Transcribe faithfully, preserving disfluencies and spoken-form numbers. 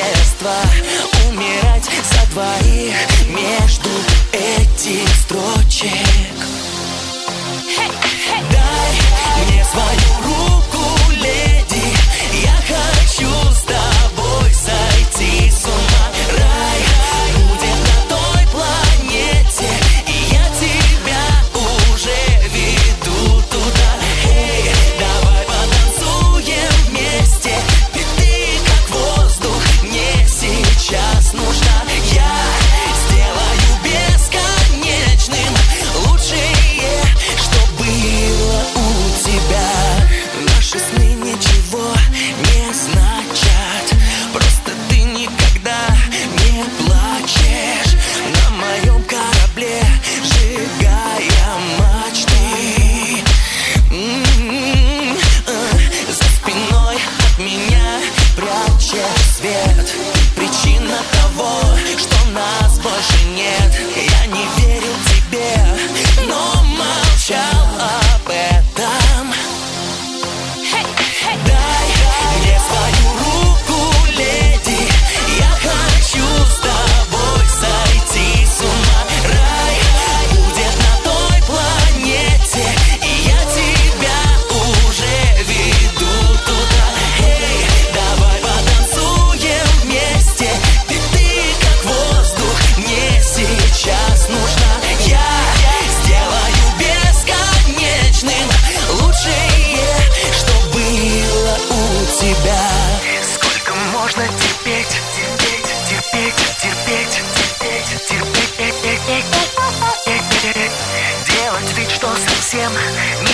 детства, умирать за двоих между этих строчек. Дай мне свою руку, леди, я хочу с тобой сойти с ума. Рай будет на той планете, и я тебя уже веду туда. Эй, давай потанцуем вместе, ведь ты как воздух мне сейчас нужна. Я сделаю бесконечным лучшее, что было у тебя. Наши сны ничего не значат, просто ты никогда не плачешь на моем корабле, сжигая мачты. М-м-м, э, за спиной от меня прячешь свет. Причина того, что нас больше нет. Я не верил тебе, но молчал об этом. Дай мне свою руку, леди, я хочу с тобой сойти с ума. Рай будет на той планете, и я тебя уже веду туда. Эй, давай потанцуем вместе, ведь ты как воздух мне сейчас нужна. Я сделаю бесконечным лучшее, что было у тебя. Сколько можно терпеть, терпеть, терпеть, терпеть, терпеть, терпеть, делать вид, что совсем не